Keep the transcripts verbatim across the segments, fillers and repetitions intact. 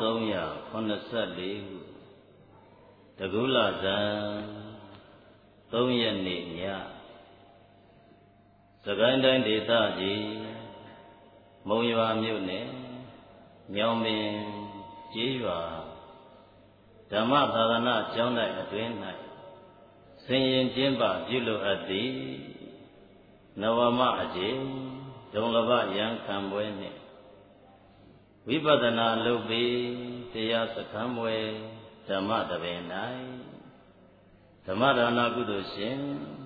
သုံးရာခုနှစ်ဆယ့်လေးခုတကူလဇန်သုံးရက်နေ့ညစကိုင်းတိုင်းဒေသကြီးမုံရွာမြို့နယ်ညောင်ပင်ကျေးရွာဓမ္မသာသနာကျောင်းတိုက်အတွင်း၌ဆင်ရင်ကျင်းပပြုလုပ်အပ်သည်နဝမအကျင့်ဒုံလဘယံခံပွဲနှင့်ဝိပဿနာလုပ်ပြီးတရားစခန်းပွဲဓမ္မတပင်၌ဓမ္မဒါနကုသိုလ်ရှင်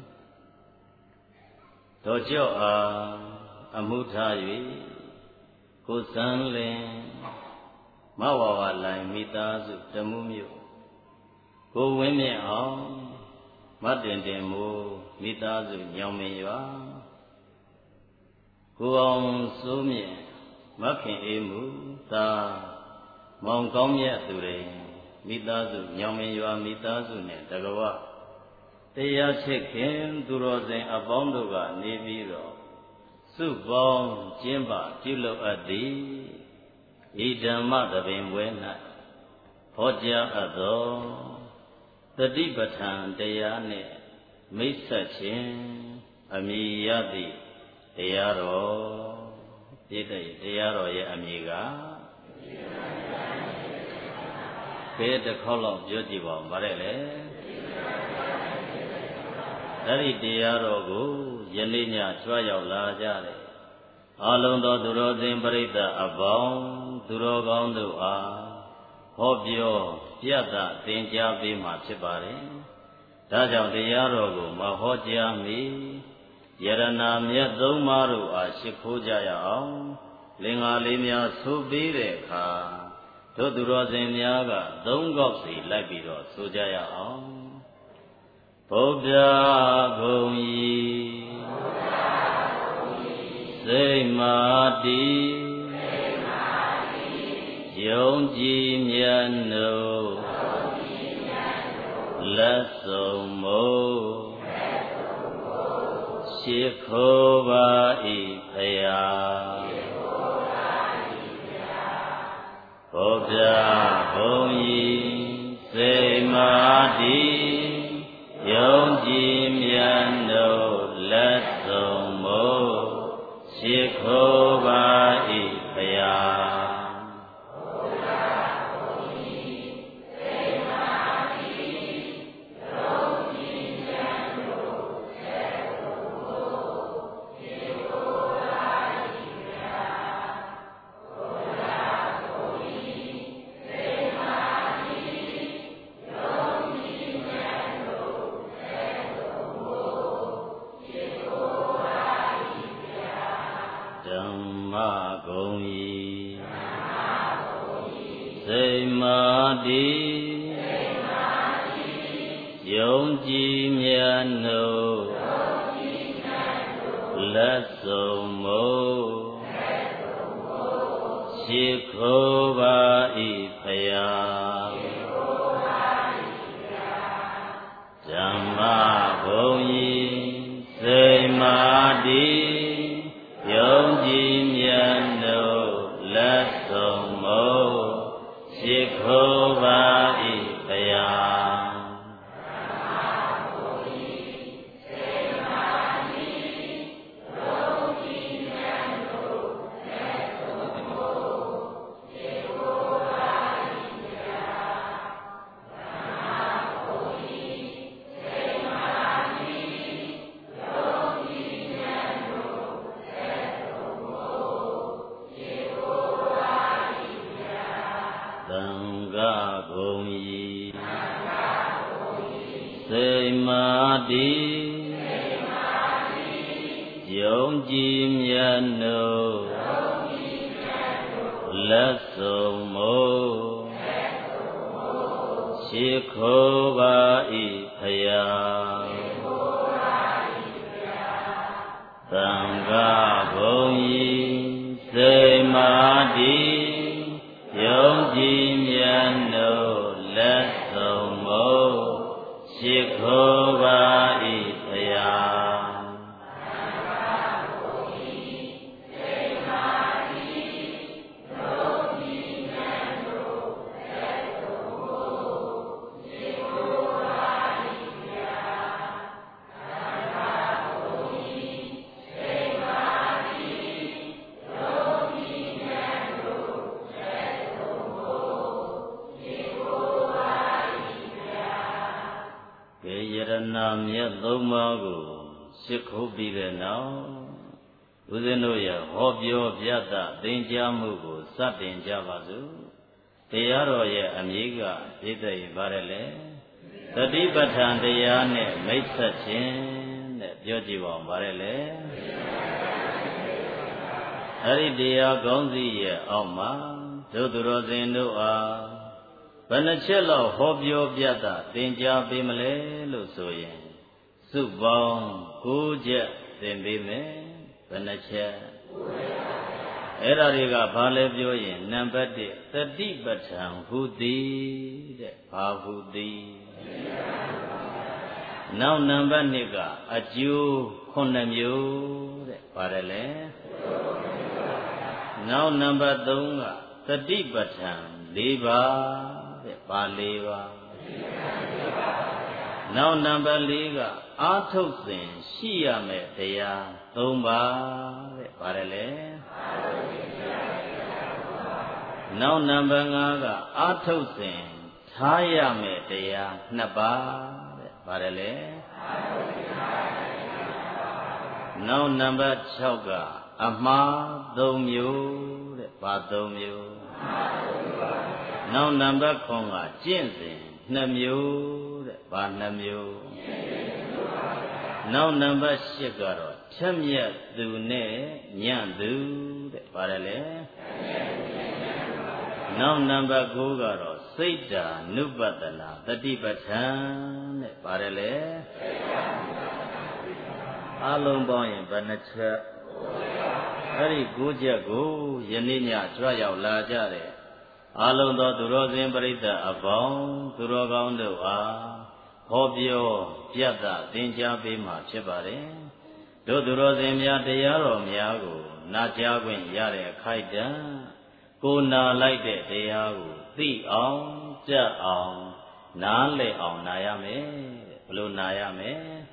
တော်ကြော့အားအမှုထား၍ကိုစံလင်မဝဝလိုင်မိသားစုတမှုမြို့ကိုဝင်းမြင့်အောင်မတင်တင်မိုးမိသားစုညောင်မင်ရွာကိုအောင်စိုးမြင့်မခင်အေးမှုသာမောင်ကောင်းမြတ်သူတွေမိသားစုညောင်မင်ရွာမိသားစုနဲ့တကဝတရားချစ်ခင်သူတော်စင်အပေါင်းတို့ကနေပြီးတော့စုပေါင်းကျင်းပပြုလုပ်အပ်သည်ဤဓမ္မသဘင်ပွဲ၌ဟောကြားအပ်သောတတိပဋ္ဌာန်တရားနှင့်မိတ်ဆက်ခြင်းအမည်ရသည့်တရားတော်ပြည့်တဲ့တရားတော်ရဲ့အမည်ကဘယ်တစ်ခေါက်လောက်ပြောကြည့်ပါဦးဗါတဲ့လေအဲ့ဒီတရားတော်ကိုယနေ့ညကြွရောက်လာကြတယ်အလုံးသောသူတော်စင်ပရိသတ်အပေါင်းသူတော်ကောင်းတို့အားဟောပြောပြသသင်ကြားပေးမှာဖြစ်ပါတယ်ဒါကြောင့်တရားတော်ကိုမဟောကြားမီယရနာမြတ်သုံးပါးတို့အားရှိခိုးကြရအောင်လင်္ကာလေးများဆိုပြီးတဲ့အခါတို့သူတော်စင်များကသုံးခေါက်စီလိုက်ပြီးတော့ဆိုကြရအောင်ဗုဒ္ဓဂုံဤစိတ်မာတိယုံကြည်မြတ်နို့လက်ဆုံးမို့ရှိခိုးပါ၏ဖယားဗုဒ္ဓဘုံဤစိတ်မာတိယုံကြည်မြတ်နို့လက်ဆုံးမို့ရှိခိုးပါ၏ဖယားယုံကြည်မြတ်နို့လက်ဆုံးမို့ရှိခိုးပါ၏ဖယားဓမ္မဘုံဤစိတ်မာတိယုံကြည်မြတ်နို့လက်ဆုံးမို့ရှိခိုးပါ၏ဖယားယုံကြည်မြတ်နို့လက်ဆုံးမို့ရှိခိုးပါ၏ဖယားသံဃာဘုံဤစိတ်မာတိယုံကြည်မြတ်နို့လက်ဆုံးမို့ရှိခိုးပါ၏ဖယားနာမြတ်သုံးပါးကိုရှစ်ခုပြီးတဲ့နောက်ဦးဇင်းတို့ရဲ့ဟောပြောပြသသင်ကြားမှုကိုစတင်ကြပါစို့တရားတော်ရဲ့အမည်ကပြည့်စုံပါတယ်လေသတိပဋ္ဌာန်တရားနဲ့မိတ်ဆက်ခြင်းတဲ့ပြောကြည့်ပါဦးပါတယ်လေအဲ့ဒီတရားကောင်းစီရဲ့အောက်မှာတို့သူတော်စင်တို့အားဘယ်နှချက်လောက်ဟောပြောပြသသင်ကြားပေးမလဲလို့ဆိုရင်စုပေါင်း၉ချက်သင်ပေးမယ်ဘယ်နှချက်အဲ့ဒါတွေကဘာလဲပြောရင်နံပါတ်တစ်သတိပဋ္ဌာန်ဟုသည်တဲ့ဘာဟုသည်နောက်နံပါတ်နှစ်ကအကျိုးခုနှစ်မျိုးတဲ့ပါတယ်လေနောက်နံပါတ်သုံးကသတိပဋ္ဌာန်၄ပါးတဲ့ဘာ၄ပါးနောက်နံပါတ်၄ကအာထုတ်စဉ်ရှိရမယ်တရား၃ပါးတဲ့ပါတယ်လေနောက်နံပါတ်၅ကအာထုတ်စဉ်ထားရမယ်တရား၂ပါးတဲ့ပါတယ်လေနောက်နံပါတ်၆ကအမှား၃မျိုးတဲ့ဘာ၃မျိုးနောက်နံပါတ်၉ကကျင့်စဉ်၂မျိုးတဲ့ဘာ၂မျိုးနောက်နံပါတ်၈ကတော့ထက်မြက်သူနဲ့ညံ့သူတဲ့ပါတယ်လေနောက်နံပါတ်၉ကတော့စိတ်ဓာနုပတ္တနာတတိပဋ္ဌာန်တဲ့ပါတယ်လေအလုံးပေါင်းရင်ဘယ်နှချက်အဲ့ဒီ၉ချက်ကိုယနေ့ညကြွရောက်လာကြတဲ့အလုံးသောသူတော်စင်ပရိသတ်အပေါင်းသူတော်ကောင်းတို့အားဟောပြောပြသသင်ကြားပေးမှာဖြစ်ပါတယ်တို့သူတော်စင်များတရားတော်များကိုနာကြားခွင့်ရတဲ့ခိုက်တံကိုနာလိုက်တဲ့တရားကိုသိအောင်ကြက်အောင်နားလည်အောင်နာရမယ်ဘယ်လိုနာရမလဲ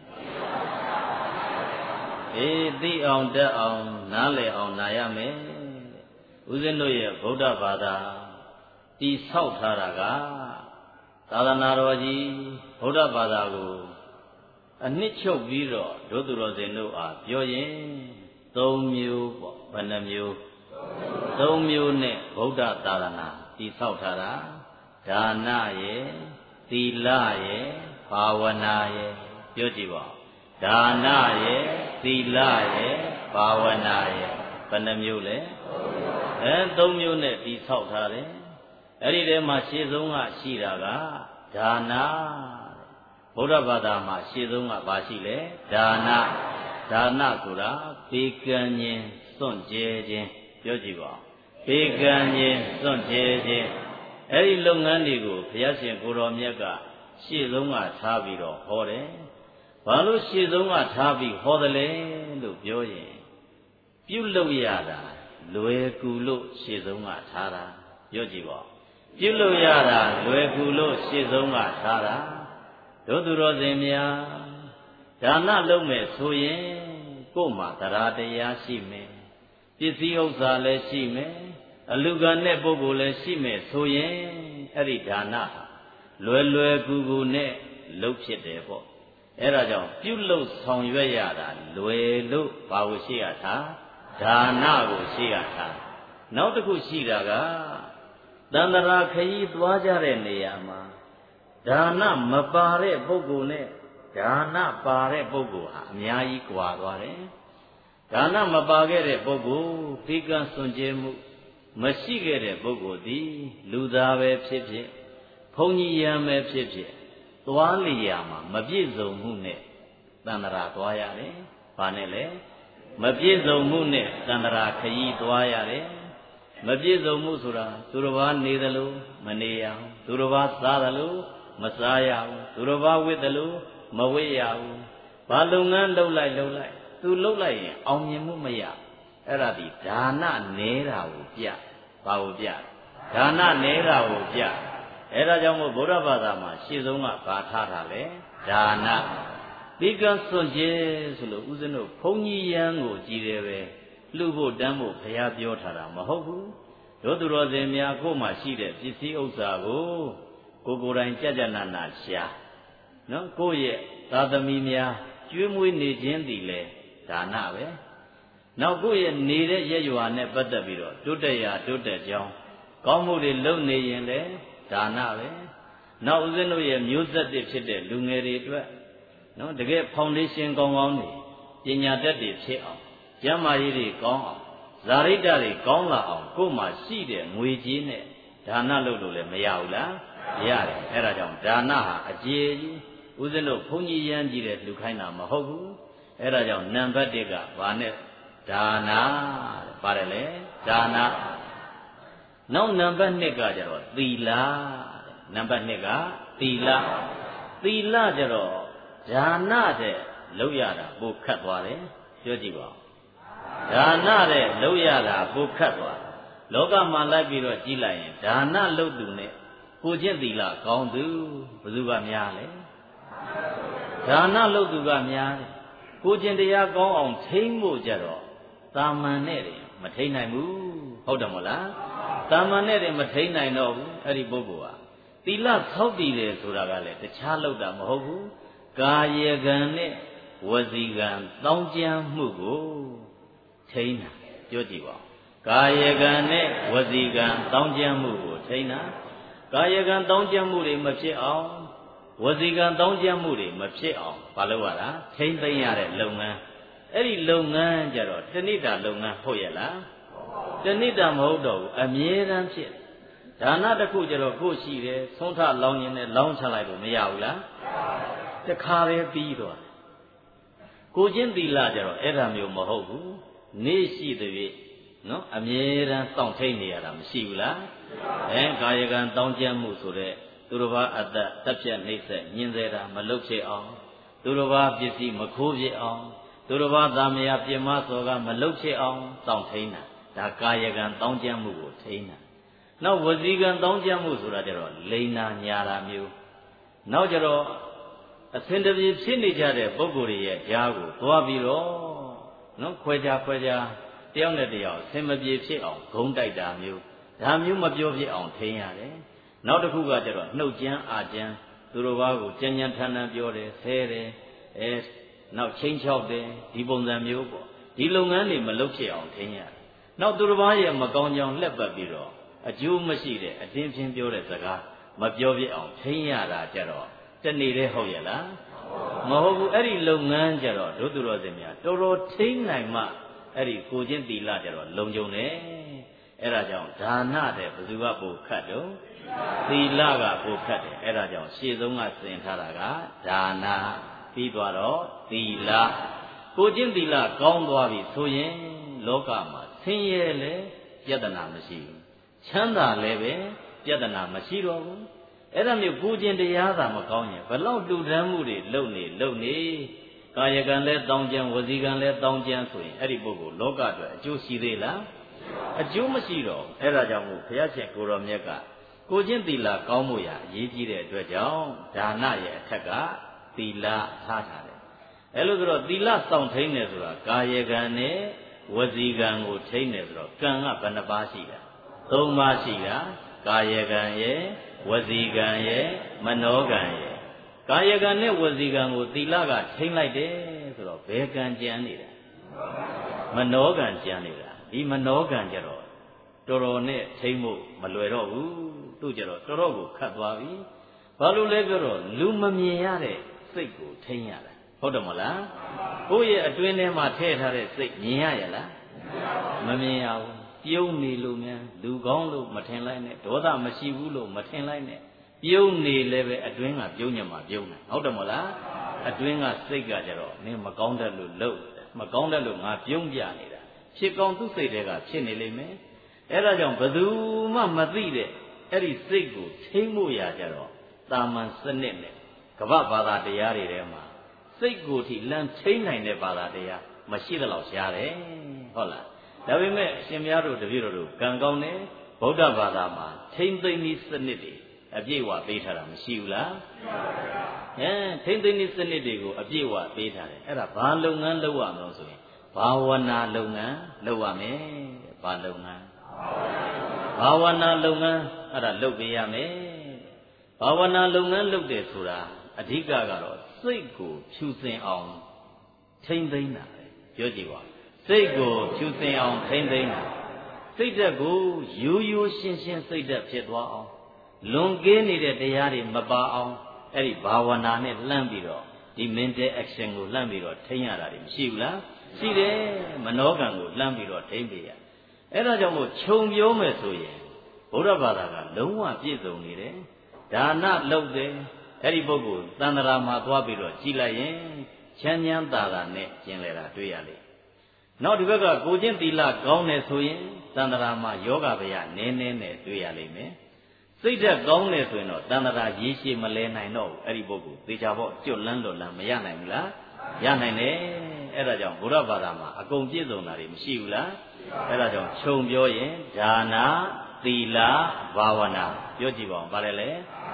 အေးသိအောင်တတ်အောင်နားလည်အောင်နာရမယ်ဦးဇင်းတို့ရဲ့ဗုဒ္ဓဘာသာတည်ဆောက်ထားတာကသာသနာတော်ကြီးဗုဒ္ဓဘာသာကိုအနှစ်ချုပ်ပြီးတော့ဒုသူတော်စင်တို့အားပြောရင်၃မျိုးပေါ့ဘယ်နှမျိုး၃မျိုးနဲ့ဗုဒ္ဓသာသနာတည်ဆောက်ထားတာဒါနရဲ့သီလရဲ့ဘာဝနာရဲ့ပြောကြည့်ပါဒါနရဲ့သီလရဲ့ဘာဝနာရဲ့ဘယ်နှမျိုးလဲအဲ၃မျိုးနဲ့တည်ဆောက်ထားတယ်အဲ့ဒီထဲမှာရှေ့ဆုံးကရှိတာကဒါနဗုဒ္ဓဘာသာမှာရှေ့ဆုံးကဘာရှိလဲဒါနဒါနဆိုတာပေကံခြင်းစွန့်ကြဲခြင်းပြောကြည့်ပါပေကံခြင်းစွန့်ကြဲခြင်းအဲ့ဒီလုပ်ငန်းတွေကိုဘုရားရှင်ကိုတော်မြတ်ကရှေ့ဆုံးကထားပြီးတော့ဟောတယ်ဘာလို့ရှေ့ဆုံးကထားပြီးဟောတယ်လဲလို့ပြောရင်ပြုလုပ်ရတာလွယ်ကူလို့ရှေ့ဆုံးကထားတာပြောကြည့်ပါပြုလုပ်ရတာလွယ်ကူလို့ရှေ့ဆုံးကထားတာတို့သူတော်စင်များဒါနလုပ်မယ်ဆိုရင်ကိုယ်မှာတရားတရားရှိမယ်ပစ္စည်းဥစ္စာလည်းရှိမယ်အလူကနဲ့ပုဂ္ဂိုလ်လည်းရှိမယ်ဆိုရင်အဲ့ဒီဒါနဟာလွယ်လွယ်ကူကူနဲ့လုပ်ဖြစ်တယ်ပေါ့အဲ့ဒါကြောင့်ပြုလုပ်ဆောင်ရွက်ရတာလွယ်လို့ဘာကိုရှိရတာဒါနကိုရှိရတာနောက်တစ်ခုရှိတာကတန္တရာခရီးသွားကြတဲ့နေရာမှာဒါနမပါတဲ့ပုဂ္ဂိုလ်နဲ့ဒါနပါတဲ့ပုဂ္ဂိုလ်ဟာအများကြီးကွာသွားတယ်ဒါနမပါခဲ့တဲ့ပုဂ္ဂိုလ်ဒီကံစွန့်ကြဲမှုမရှိခဲ့တဲ့ပုဂ္ဂိုလ်သည်လူသားပဲဖြစ်ဖြစ်ဘုန်းကြီးရံပဲဖြစ်ဖြစ်သွားလျာမှာမပြည့်စုံမှုနဲ့တန္တရာသွားရတယ်။ဘာနဲ့လဲမပြည့်စုံမှုနဲ့တန္တရာခရီးသွားရတယ်။မပြည့်စုံမှုဆိုတာသူတစ်ပါးနေတယ်လို့မနေရဘူး။သူတစ်ပါးစားတယ်လို့မစားရဘူး။သူတစ်ပါးဝတ်တယ်လို့မဝတ်ရဘူး။ဘာလုပ်ငန်းလုပ်လိုက်လုပ်လိုက်သူလုပ်လိုက်ရင်အောင်မြင်မှုမရ။အဲ့ဒါဒီဒါနနေတာကိုပြ။ဘာကိုပြ။ဒါနနေတာကိုပြ။အဲ့ဒါကြောင့်မို့ဗုဒ္ဓဘာသာမှာရှေ့ဆုံးကဘာထားတာလဲဒါနဒီကံစွန့်ကြဲဆိုလို့ဦးဇင်းတို့ဘုန်းကြီးရန်ကိုကြည်တယ်ပဲလှုပ်ဖို့တန်းဖို့ဘုရားပြောထားတာမဟုတ်ဘူးတို့သူတော်စင်များကိုယ်မှာရှိတဲ့ပစ္စည်းဥစ္စာကိုကိုကိုယ်တိုင်ကြကြနာနာရှာနော်ကိုယ့်ရဲ့သာသမီများကျွေးမွေးနေခြင်းသည်လေဒါနပဲနောက်ကိုယ့်ရဲ့နေတဲ့ရက်ရွာနဲ့ပတ်သက်ပြီးတော့တိုးတက်ရာတိုးတက်ကြောင်းကောင်းမှုတွေလုပ်နေရင်လေဒါနပဲနောက်ဦးဇင်းတို့ရဲ့မျိုးဆက်တွေဖြစ်တဲ့လူငယ်တွေအတွက်နော်တကယ်ဖောင်ဒေးရှင်းကောင်းကောင်းတွေပညာတတ်တွေဖြစ်အောင်ကျမ်းမာရေးတွေကောင်းအောင်ဇာရိတ္တတွေကောင်းလာအောင်ကိုယ်မှာရှိတဲ့ငွေကြေးနဲ့ဒါနလုပ်လို့လည်းမရဘူးလားရတယ်အဲ့ဒါကြောင့်ဒါနဟာအကျေကြီးဦးဇင်းတို့ဘုန်းကြီးရမ်းကြည့်တဲ့လူခိုင်းတာမဟုတ်ဘူးအဲ့ဒါကြောင့်နံပါတ်၁ကဘာနဲ့ဒါနတဲ့ပါတယ်လေဒါနနောက်နံပါတ်၂ကကျတော့သီလတဲ့နံပါတ်၂ကသီလသီလကျတော့ဒါနတဲ့လုပ်ရတာပိုခတ်သွားတယ်ပြောကြည့်ပါဦးဒါနတဲ့လုပ်ရတာပိုခတ်သွားလောကမှာလိုက်ပြီးတော့ကြည့်လိုက်ရင်ဒါနလုပ်သူနဲ့ကိုကျင့်သီလကောင်းသူဘယ်သူကများလဲဒါနလုပ်သူကများတယ်ကိုကျင့်တရားကောင်းအောင်ထိမ့်ဖို့ကြတော့တာမန်နဲ့တယ်မထိမ့်နိုင်ဘူးဟုတ်တယ်မဟုတ်လားတာမန်နဲ့တယ်မထိမ့်နိုင်တော့ဘူးအဲ့ဒီပုဂ္ဂိုလ်ဟာသီလဆောက်တည်တယ်ဆိုတာကလည်းတခြားလုပ်တာမဟုတ်ဘူးကာယကံနဲ့ဝစီကံတောင်းကြမ်းမှုကိုထိမ့်တာပြောကြည့်ပါဦးကာယကံနဲ့ဝစီကံတောင်းကြမ်းမှုကိုထိမ့်တာကာယကံတောင်းကြမ်းမှုတွေမဖြစ်အောင်ဝစီကံတောင်းကြမ်းမှုတွေမဖြစ်အောင်မလုပ်ရတာထိမ့်သိမ့်ရတဲ့လုပ်ငန်းအဲ့ဒီလုပ်ငန်းကြတော့တဏိတာလုပ်ငန်းဟုတ်ရဲ့လားတဏိတာမဟုတ်တော့ဘူးအမြဲတမ်းဖြစ်ဒါနတစ်ခုကြတော့ကိုယ်ရှိတယ်ဆုံးထလောင်းရင်လည်းလောင်းချလိုက်လို့မရဘူးလားတခါပဲပြီးတော့ကိုချင်းသီလကြတော့အဲ့ဒါမျိုးမဟုတ်ဘူးနေ့ရှိတဲ့နော်အမြဲတမ်းစောင့်ထိန်နေရတာမရှိဘူးလားအဲကာယကံတောင်းကျမ်းမှုဆိုတဲ့သူတစ်ပါးအတ္တတက်ပြတ်နှိမ့်ဆက်ညင်စေတာမလုပ်ဖြစ်အောင်သူတစ်ပါးပစ္စည်းမခိုးဖြစ်အောင်သူတစ်ပါးသာမယာပြမစောကမလုပ်ဖြစ်အောင်စောင့်ထိန်တာဒါကာယကံတောင်းကျမ်းမှုကိုထိန်တာနောက်ဝစီကံတောင်းကျမ်းမှုဆိုတာကြတော့လိန်နာညာတာမျိုးနောက်ကြတော့အစဉ်တပြေဖြစ်နေကြတဲ့ပုဂ္ဂိုလ်တွေရဲ့ကြားကိုသွားပြီးတော့နော်ခွဲခြားခွဲခြားတယောက်နဲ့တယောက်ဆင်မပြေဖြစ်အောင်ဂုံးတိုက်တာမျိုးဒါမျိုးမပြောဖြစ်အောင်ထိန်းရတယ်နောက်တစ်ခုကကျတော့နှုတ်ကြမ်းအာကြမ်းသူတို့ဘာကိုကြမ်းကြမ်းထန်ထန်ပြောတယ်ဆဲတယ်အဲနောက်ချင်းချောက်တယ်ဒီပုံစံမျိုးပေါ့ဒီလုပ်ငန်းတွေမလုပ်ဖြစ်အောင်ထိန်းရတယ်နောက်သူတို့ဘာရဲ့မကောင်းကြောင်လှက်ပတ်ပြီးတော့အကျိုးမရှိတဲ့အတင်းဖြင်းပြောတဲ့စကားမပြောဖြစ်အောင်ထိန်းရတာကြတော့တနေ့တည်းဟုတ်ရဲ့လားမဟုတ်ဘူးအဲ့ဒီလုပ်ငန်းကြတော့ဒုသူတော်စင်များတော်တော်ထိန်းနိုင်မှအဲ့ဒီကိုချင်းသီလကြတော့လုံခြုံတယ်အဲ့ဒါကြောင့်ဒါနတဲ့ဘယ်သူကပိုခတ်တော့သီလကပိုခတ်တယ်အဲ့ဒါကြောင့်ရှေ့ဆုံးကသင်ထားတာကဒါနပြီးသွားတော့သီလကိုချင်းသီလကောင်းသွားပြီဆိုရင်လောကမှာဆင်းရဲလဲပြဿနာမရှိဘူးချမ်းသာလည်းပဲပြဿနာမရှိတော့ဘူးအဲ့ဒါမျိုးကိုချင်းတရားသာမကောင်းရင်ဘလောက်တူတန်းမှုတွေလုပ်နေလုပ်နေကာယကံလည်းတောင်းကြံဝစီကံလည်းတောင်းကြံဆိုရင်အဲ့ဒီပုဂ္ဂိုလ်လောကအတွက်အကျိုးရှိသေးလားအကျိုးမရှိတော့အဲ့ဒါကြောင့်မို့ဘုရားရှင်ကိုရောမြတ်ကကိုချင်းသီလကောင်းမှုရာအရေးကြီးတဲ့အတွက်ကြောင့်ဒါနရဲ့အထက်ကသီလထားထားတယ်အဲ့လိုဆိုတော့သီလစောင့်ထိန်တယ်ဆိုတာကာယကံနဲ့ဝစီကံကိုထိန်တယ်ဆိုတော့ကံကဘယ်နှပါးရှိတာသုံးပါးရှိတာကာယကံရဲ့ဝစီကံရဲ့မနောကံရဲ့ကာယကံနဲ့ဝစီကံကိုသီလကထိန်းလိုက်တယ်ဆိုတော့ဘယ်ကံကြံနေတာမနောကံကြံနေတာဒီမနောကံကြတော့တော်တော်နဲ့ထိန်းဖို့မလွယ်တော့ဘူးသူကြတော့တော်တော်ကိုခတ်သွားပြီဘာလို့လဲပြောတော့လူမမြင်ရတဲ့စိတ်ကိုထိန်းရတာဟုတ်တယ်မလားကိုယ့်ရဲ့အတွင်းထဲမှာထည့်ထားတဲ့စိတ်မြင်ရရလားမမြင်ရဘူးပြုံးနေလို့များလူကောင်းလို့မထင်လိုက်နဲ့ဒေါသမရှိဘူးလို့မထင်လိုက်နဲ့ပြုံးနေလည်းပဲအတွင်းကပြုံးညမှာပြုံးတယ်ဟုတ်တယ်မလားအတွင်းကစိတ်ကကြတော့နင်းမကောင်းတတ်လို့လှုပ်မကောင်းတတ်လို့ငါပြုံးပြနေတာဖြစ်ကောင်းသူ့စိတ်တွေကဖြစ်နေလိမ့်မယ်အဲ့ဒါကြောင့်ဘယ်သူမှမသိတဲ့အဲ့ဒီစိတ်ကိုထိမ့်ဖို့ရကြတော့တာမန်စနစ်နဲ့ကမ္ဘာဘာသာတရားတွေထဲမှာစိတ်ကိုထိလမ်းထိမ့်နိုင်တဲ့ဘာသာတရားမရှိသလောက်ရှားတယ်ဟုတ်လားဒါပေမဲ့အရှင်များတို့တပည့်တော်တို့ကံကောင်းတယ်ဗုဒ္ဓဘာသာမှာထိမ့်သိမ့်နည်းစနစ်တွေအပြည့်အဝပေးထားတာမရှိဘူးလားအဲထိမ့်သိမ့်နည်းစနစ်တွေကိုအပြည့်အဝပေးထားတယ်အဲ့ဒါဘာလုပ်ငန်းလုပ်ရမလို့ဆိုရင်ဘာဝနာလုပ်ငန်းလုပ်ရမယ်ဘာလုပ်ငန်းဘာဝနာလုပ်ငန်းအဲ့ဒါလုပ်ပေးရမယ်ဘာဝနာလုပ်ငန်းလုပ်တယ်ဆိုတာအဓိကကတော့စစိတ်ကိုဖြူစင်အောင်ထိမ့်သိမ့်တာပဲပြောကြည့်ပါစိတ်ကိုဖြူစင်အောင်ထိမ့်သိမ့်တာစိတ်ဓာတ်ကိုရိုးရိုးရှင်းရှင်းစိတ်ဓာတ်ဖြစ်သွားအောင်လွန်ကင်းနေတဲ့တရားတွေမပါအောင်အဲ့ဒီဘာဝနာနဲ့လှမ်းပြီးတော့ဒီ mental action ကိုလှမ်းပြီးတော့ထိမ့်ရတာတွေမရှိဘူးလားရှိတယ်မနောကံကိုလှမ်းပြီးတော့ထိမ့်ပေးရအဲ့ဒါကြောင့်မို့ခြုံပြောမယ်ဆိုရင်ဗုဒ္ဓဘာသာကလုံးဝပြည့်စုံနေတယ်ဒါနလုပ်တယ်အဲ့ဒီပုဂ္ဂိုလ်တန်ត្រာမှာသွားပြီးတော့ကြည်လိုက်ရင်ချမ်းချမ်းသာသာနဲ့ကျင်လည်တာတွေ့ရလေနောက်ဒီဘက်ကကိုချင်းသီလကောင်းတယ်ဆိုရင်တန်ត្រာမှာယောဂဗျာနည်းနည်းနဲ့တွေ့ရလိမ့်မယ်စိတ်ဓာတ်ကောင်းတယ်ဆိုရင်တော့တန်ត្រာရေရှည်မလဲနိုင်တော့ဘူးအဲ့ဒီပုဂ္ဂိုလ်သေချာပေါ့ကျွတ်လန်းလွတ်လန်းမရနိုင်ဘူးလားရနိုင်တယ်အဲ့ဒါကြောင့်ဗုဒ္ဓဘာသာမှာအကုန်ပြည့်စုံတာတွေမရှိဘူးလားအဲ့ဒါကြောင့်ခြုံပြောရင်ဒါနသီလဘာဝနာပြောကြည့်ပါဦးဗါလဲလေ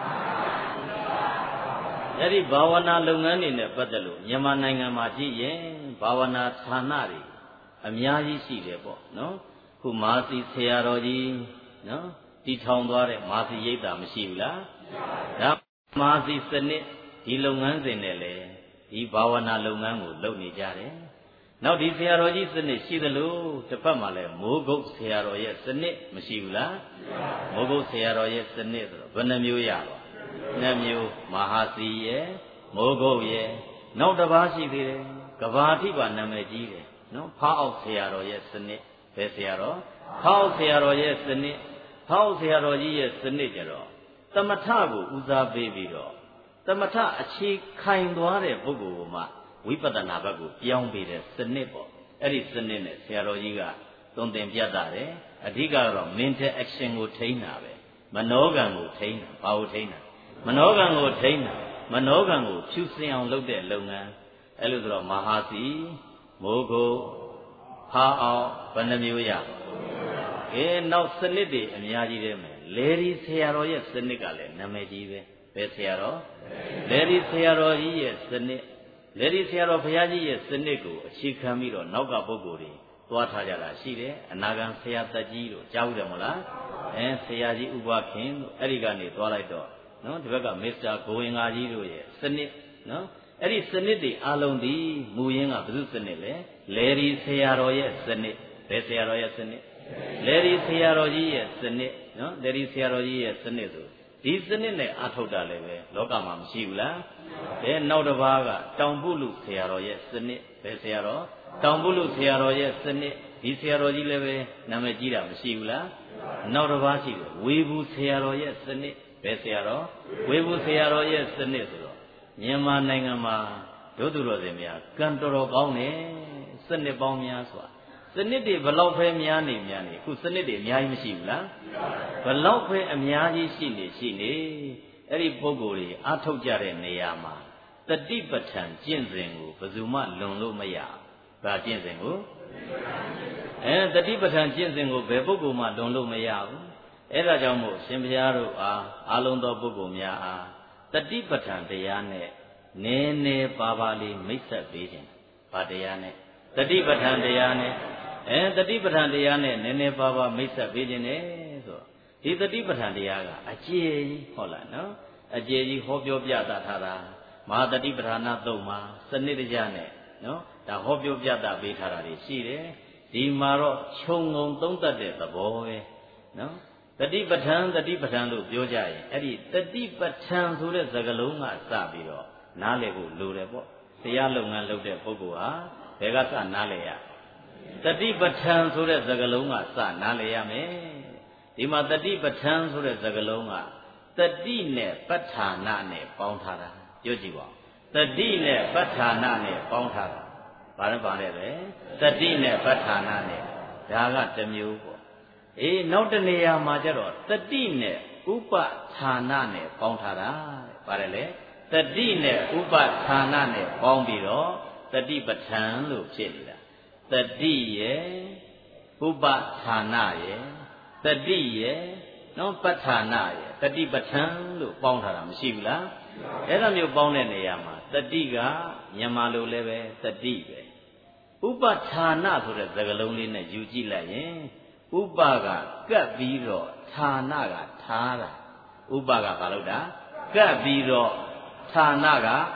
အဲ့ဒီဘာဝနာလုပ်ငန်းတွေနဲ့ပတ်သက်လို့မြန်မာနိုင်ငံမှာကြည့်ရင်ဘာဝနာဌာနတွေအများကြီးရှိတယ်ပေါ့နော်ခုမာစီဆရာတော်ကြီးနော်တည်ထောင်သွားတဲ့မာစီရိပ်သာမရှိဘူးလားဒါမာစီစနစ်ဒီလုပ်ငန်းစဉ်နဲ့လေဒီဘာဝနာလုပ်ငန်းကိုလုပ်နေကြတယ်နောက်ဒီဆရာတော်ကြီးစနစ်ရှိသလိုတစ်ဖက်မှာလည်းမိုးကုတ်ဆရာတော်ရဲ့စနစ်မရှိဘူးလားမိုးကုတ်ဆရာတော်ရဲ့စနစ်ဆိုတော့ဘယ်နှမျိုးရပါနှစ်မျိုးမဟာစီရဲ့မိုးကုတ်ရဲ့နောက်တစ်ပါးရှိသေးတယ်ကဘာတိပါနာမည်ကြီးတယ်နော်ဖားအောင်ဆရာတော်ရဲ့စနစ်ဘယ်ဆရာတော်ဖားအောင်ဆရာတော်ရဲ့စနစ်ဖားအောင်ဆရာတော်ကြီးရဲ့စနစ်ကြတော့သမထကိုဦးစားပေးပြီးတော့သမထအခြေခိုင်သွားတဲ့ပုဂ္ဂိုလ်ကမှဝိပဿနာဘက်ကိုပြောင်းပေးတဲ့စနစ်ပေါ့အဲ့ဒီစနစ်နဲ့ဆရာတော်ကြီးကသွန်သင်ပြတ်တာတယ်အဓိကတော့ mental action ကိုထိန်းတာပဲမနောကံကိုထိန်းတာဘာကိုထိန်းတာမနောကံကိုထိန်းတာမနောကံကိုဖြူစင်အောင်လုပ်တဲ့လုပ်ငန်းအဲ့လိုဆိုတော့မဟာစီမိုးကုတ်ဖားအောင်ဘယ်နှမျိုးရကဲနောက်စနစ်တွေအများကြီးတယ်မယ်လေဒီဆရာတော်ရဲ့စနစ်ကလည်းနာမည်ကြီးပဲဘယ်ဆရာတော်လေဒီဆရာတော်ကြီးရဲ့စနစ်လေဒီဆရာတော်ဘုရားကြီးရဲ့စနစ်ကိုအခြေခံပြီးတော့နောက်ကပုဂ္ဂိုလ်တွေသွားထားကြတာရှိတယ်အနာဂံဆရာသက်ကြီးတို့ကြားဘူးတယ်မဟုတ်လားအဲဆရာကြီးဥပခင်တို့အဲ့ဒီကနေသွားလိုက်တော့နော်ဒီဘက်ကမစ္စတာဂိုဝင်ငါကြီးတို့ရဲ့စနစ်နော်အဲ့ဒီစနစ်တွေအလုံးဒီမူရင်းကဘယ်သူစနစ်လဲလေဒီဆရာတော်ရဲ့စနစ်ဘယ်ဆရာတော်ရဲ့စနစ်လေဒီဆရာတော်ကြီးရဲ့စနစ်နော်လေဒီဆရာတော်ကြီးရဲ့စနစ်ဆိုဒီစနစ်နဲ့အထုတ်တာလည်းပဲလောကမှာမရှိဘူးလားအဲနောက်တစ်ပါးကတောင်ပုလူဆရာတော်ရဲ့စနစ်ဘယ်ဆရာတော်တောင်ပုလူဆရာတော်ရဲ့စနစ်ဒီဆရာတော်ကြီးလည်းပဲနာမည်ကြီးတာမရှိဘူးလားနောက်တစ်ပါးရှိတယ်ဝေဘူးဆရာတော်ရဲ့စနစ်ဘယ်ဆရာတော်ဝေဘူးဆရာတော်ရဲ့စနစ်ဆိုတော့မြန်မာနိုင်ငံမှာဒုသူတော်စင်များကံတော်တော်ကောင်းတယ်စနစ်ပေါင်းများစွာစနစ်တွေဘလောက်ပဲများနေများနေအခုစနစ်တွေအများကြီးမရှိဘူးလားဘလောက်ပဲအများကြီးရှိနေရှိနေအဲ့ဒီပုဂ္ဂိုလ်တွေအထုတ်ကြတဲ့နေရာမှာတတိပဋ္ဌာန်ကျင့်စဉ်ကိုဘယ်သူမှလွန်လို့မရဘူးဒါကျင့်စဉ်ကိုအဲတတိပဋ္ဌာန်ကျင့်စဉ်ကိုဘယ်ပုဂ္ဂိုလ်မှလွန်လို့မရဘူးအဲ့ဒါကြောင့်မို့ရှင်ဘုရားတို့အားအလုံးသောပုဂ္ဂိုလ်များအားတတိပဋ္ဌာန်တရားနဲ့နည်းနည်းပါးပါးလေးမိတ်ဆက်ပေးခြင်းဗာတရားနဲ့တတိပဋ္ဌာန်တရားနဲ့အဲတတိပဋ္ဌာန်တရားနဲ့နည်းနည်းပါးပါးမိတ်ဆက်ပေးခြင်းနဲ့ဆိုဒီတတိပဋ္ဌာန်တရားကအကျေကြီးဟုတ်လားနော်အကျေကြီးဟောပြောပြတာထားတာမဟာတတိပဋ္ဌာနာသုံးမှာစနစ်တကျနဲ့နော်ဒါဟောပြောပြတာပေးထားတာတွေရှိတယ်ဒီမှာတော့ခြုံငုံသုံးတတ်တဲ့သဘောပဲနော်တတိပဋ္ဌာန်တတိပဋ္ဌာန်လို့ပြောကြရင်အဲ့ဒီတတိပဋ္ဌာန်ဆိုတဲ့စကားလုံးကစပြီးတော့နားလည်ဖို့လိုတယ်ပေါ့တရားလုပ်ငန်းလုပ်တဲ့ပုဂ္ဂိုလ်ဟာဘယ်ကစနားလည်ရတတိပဋ္ဌာန်ဆိုတဲ့စကားလုံးကစနားလည်ရမယ်ဒီမှာတတိပဋ္ဌာန်ဆိုတဲ့စကားလုံးကတတိနဲ့ပဋ္ဌာနာနဲ့ပေါင်းထားတာပြောကြည့်ပါတတိနဲ့ပဋ္ဌာနာနဲ့ပေါင်းထားတာဘာလဲပါလဲပဲတတိနဲ့ပဋ္ဌာနာနဲ့ဒါကတစ်မျိုးပေါ့အေးနောက်တနေရာမှာကျတော့တတိနဲ့ဥပဌာနာနဲ့ပေါင်းထားတာပါတယ်လေတတိနဲ့ဥပဌာနာနဲ့ပေါင်းပြီးတော့တတိပဋ္ဌာန်လို့ဖြစ်နေတာတတိရဲ့ဥပဌာနာရဲ့တတိရဲ့နော်ပဋ္ဌာနာရဲ့တတိပဋ္ဌာန်လို့ပေါင်းထားတာမရှိဘူးလားအဲ့လိုမျိုးပေါင်းတဲ့နေရာမှာတတိကမြန်မာလိုလည်းပဲတတိပဲဥပဌာနာဆိုတဲ့စကားလုံးလေးနဲ့ယူကြည့်လိုက်ရင်ဥပကကပ်ပြီးတော့ဌာနကထားတာဥပကဘာလို့တာကပ်ပြီးတော့ဌာနက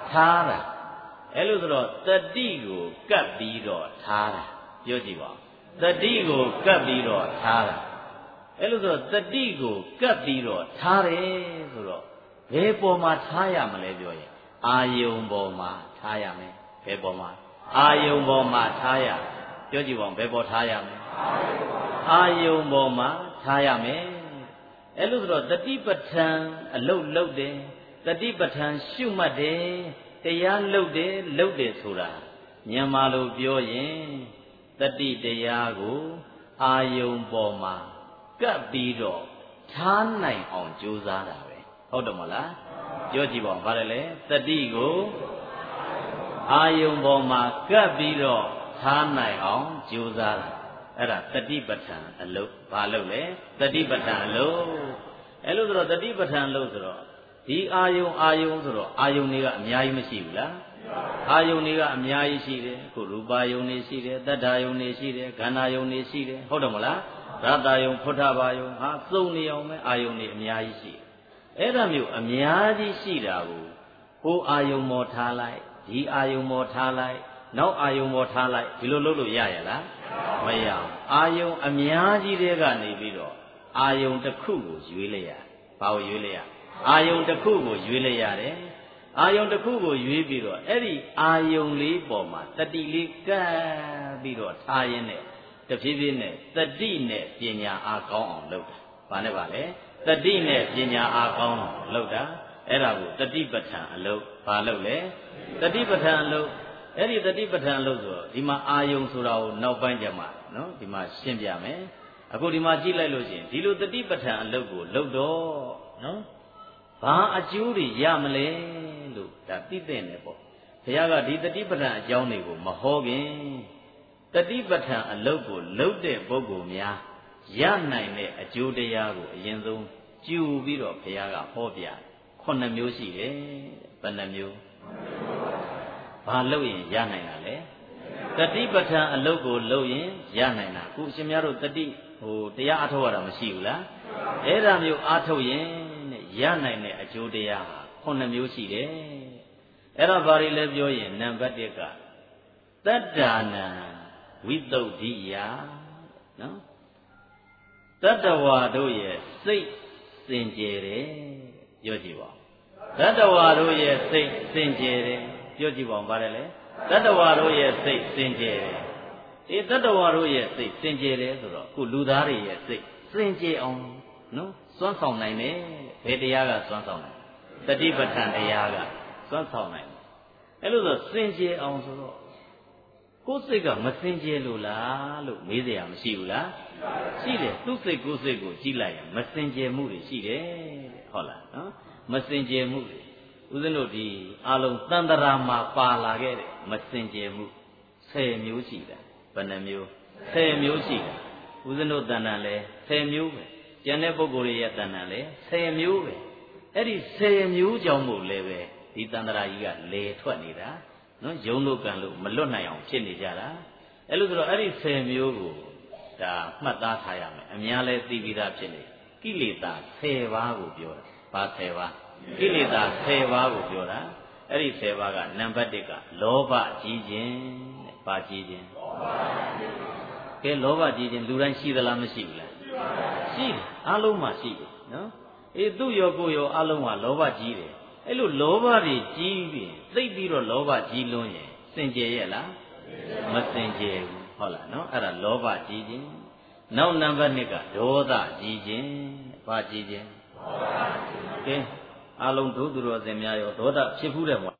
ထားတာအဲ့လိုဆိုတော့တတိကိုကပ်ပြီးတော့ထားတာပြောကြည့်ပါတတိကိုကပ်ပြီးတော့ထားတာအဲ့လိုဆိုတော့တတိကိုကပ်ပြီးတော့ထားတယ်ဆိုတော့ဘယ်ပေါ်မှာထားရမလဲပြောရင်အာယုံပေါ်မှာထားရမယ်ဘယ်ပေါ်မှာအာယုံပေါ်မှာထားရပြောကြည့်ပါဦးဘယ်ပေါ်ထားရမလဲအာယုံပေါ်မှာထားရမယ်အဲ့လိုဆိုတော့တတိပဋ္ဌာန်အလုတ်လုတ်တယ်တတိပဋ္ဌာန်ရှုမှတ်တယ်တရားလုတ်တယ်လုတ်တယ်ဆိုတာမြန်မာလိုပြောရင်တတိတရားကိုအာယုံပေါ်မှာကပ်ပြီးတော့ထားနိုင်အောင်ကြိုးစားတာပဲဟုတ်တယ်မလားပြောကြည့်ပါဦးဗါတယ်လေတတိကိုအာယုံပေါ်မှာကပ်ပြီးတော့ထားနိုင်အောင်ကြိုးစားတာအဲ့ဒါတတိပဋ္ဌာန်အလုပ်ဘာလုပ်လဲတတိပဋ္ဌာန်အလုပ်အဲ့လိုဆိုတော့တတိပဋ္ဌာန်အလုပ်ဆိုတော့ဒီအာယုံအာယုံဆိုတော့အာယုံတွေကအများကြီးမရှိဘူးလားအာယုံတွေကအများကြီးရှိတယ်ခုရူပါယုံတွေရှိတယ်တတ္ထာယုံတွေရှိတယ်ခန္ဓာယုံတွေရှိတယ်ဟုတ်တယ်မလားရတ္တယုံဖုထဘာယုံဟာစုံနေအောင်ပဲအာယုံတွေအများကြီးရှိတယ်အဲ့ဒါမျိုးအများကြီးရှိတာကိုကိုအာယုံမော်ထားလိုက်ဒီအာယုံမော်ထားလိုက်နောက်အာယုံမော်ထားလိုက်ဒီလိုလုပ်လို့ရရလားမရအောင်အာယုံအများကြီးတွေကနေပြီးတော့အာယုံတစ်ခုကိုရွေးလိုက်ရဘာကိုရွေးလိုက်ရအာယုံတစ်ခုကိုရွေးလိုက်ရတယ်အာယုံတစ်ခုကိုရွေးပြီးတော့အဲ့ဒီအာယုံလေးပေါ်မှာတတိလေးကပ်ပြီးတော့ထားရင်းနဲ့တဖြည်းဖြည်းနဲ့တတိနဲ့ပညာအားကောင်းအောင်လုပ်တာဘာနဲ့ပါလဲတတိနဲ့ပညာအားကောင်းအောင်လုပ်တာအဲ့ဒါကိုတတိပဋ္ဌာန်အလုပ်ဘာလုပ်လဲတတိပဋ္ဌာန်အလုပ်အဲ့ဒီတတိပဋ္ဌာန်အလုပ်ဆိုတော့ဒီမှာအာယုံဆိုတာကိုနောက်ပိုင်းကျမှနော်ဒီမှာရှင်းပြမယ်အခုဒီမှာကြည့်လိုက်လို့ရှိရင်ဒီလိုတတိပဋ္ဌာန်အလုပ်ကိုလုပ်တော့နော်ဘာအကျိုးတွေရမလဲလို့ဒါသိတဲ့နေပေါ့ဘုရားကဒီတတိပဋ္ဌာန်အကြောင်းတွေကိုမဟောခင်တတိပဋ္ဌာန်အလုပ်ကိုလုပ်တဲ့ပုဂ္ဂိုလ်များရနိုင်တဲ့အကျိုးတရားကိုအရင်ဆုံးကြိုပြီးတော့ဘုရားကဟောပြခုနှစ်မျိုးရှိတယ်ဘယ်နှမျိုးဘာလုပ်ရင်ရနိုင်တာလဲတတိပဋ္ဌာန်အလုပ်ကိုလုပ်ရင်ရနိုင်တာအခုအရှင်များတို့တတိဟိုတရားအထုတ်ရတာမရှိဘူးလားအဲ့ဒါမျိုးအထုတ်ရင်ရနိုင်တဲ့အကျိုးတရားဟာခုနှစ်မျိုးရှိတယ်အဲ့ဒါဘာတွေလဲပြောရင်နံပါတ်တစ်ကတတ္တာနံဝိတုဒ္ဓိယနော်တတ္တဝါတို့ရဲ့စိတ်စင်ကြယ်တယ်ပြောကြည့်ပါတတ္တဝါတို့ရဲ့စိတ်စင်ကြယ်တယ်ပြောကြည့်ပါဦးဗါတယ်လေတတ္တဝါတို့ရဲ့စိတ်စင်ကြယ်တယ်ဒီတတ္တဝါတို့ရဲ့စိတ်စင်ကြယ်တယ်ဆိုတော့ခုလူသားတွေရဲ့စိတ်စင်ကြယ်အောင်နော်စွမ်းဆောင်နိုင်တယ်ဘယ်တရားကစွမ်းဆောင်နိုင်တတိပဋ္ဌာန်တရားကစွမ်းဆောင်နိုင်အဲ့လိုဆိုစင်ကြယ်အောင်ဆိုတော့ကိုယ်စိတ်ကမစင်ကြယ်လို့လားလို့မေးစရာမရှိဘူးလားရှိတယ်သူ့စိတ်ကိုယ်စိတ်ကိုကြည့်လိုက်ရင်မစင်ကြယ်မှုတွေရှိတယ်ဟုတ်လားနော်မစင်ကြယ်မှုတွေဦးဇင်းတို့ဒီအလုံးတန်တရာမှာပါလာခဲ့တယ်မစင်ကြယ်မှုဆယ်မျိုးရှိတယ်ဘယ်နှမျိုးဆယ်မျိုးရှိတယ်ဦးဇင်းတို့တန်တန်လဲဆယ်မျိုးပဲကျန်တဲ့ပုဂ္ဂိုလ်တွေရဲ့တန်တန်လဲဆယ်မျိုးပဲအဲ့ဒီဆယ်မျိုးကြောင့်မို့လဲပဲဒီတန်တရာကြီးကလေထွက်နေတာနော်ယုံလို့ကံလို့မလွတ်နိုင်အောင်ဖြစ်နေကြတာအဲ့လိုဆိုတော့အဲ့ဒီဆယ်မျိုးကိုဒါမှတ်သားထားရမယ်အများလဲသိပြီးသားဖြစ်နေကိလေသာဆယ်ပါးကိုပြောတာဘာဆယ်ပါးကိလေသာဆယ်ပါးကိုပြောတာအဲ့ဒီဆယ်ပါးကနံပါတ်တစ်ကလောဘကြီးခြင်းတဲ့ဘာကြီးခြင်းကဲလောဘကြီးခြင်းလူတိုင်းရှိသလားမရှိဘူးလားရှိတယ်အလုံးမှာရှိတယ်နော်အေးသူ့ရောကိုယ်ရောအလုံးမှာလောဘကြီးတယ်အဲ့လိုလောဘတွေကြီးပြီးသိပြီးတော့လောဘကြီးလွန်းရင်စင်ကြယ်ရဲ့လားမစင်ကြယ်ဘူးဟုတ်လားနော်အဲ့ဒါလောဘကြီးခြင်းနောက်နံပါတ်နှစ်ကဒေါသကြီးခြင်းဘာကြီးခြင်းကဲအလုံးတို့သူတော်စင်များရောဒေါသဖြစ်ဘူးတယ်မ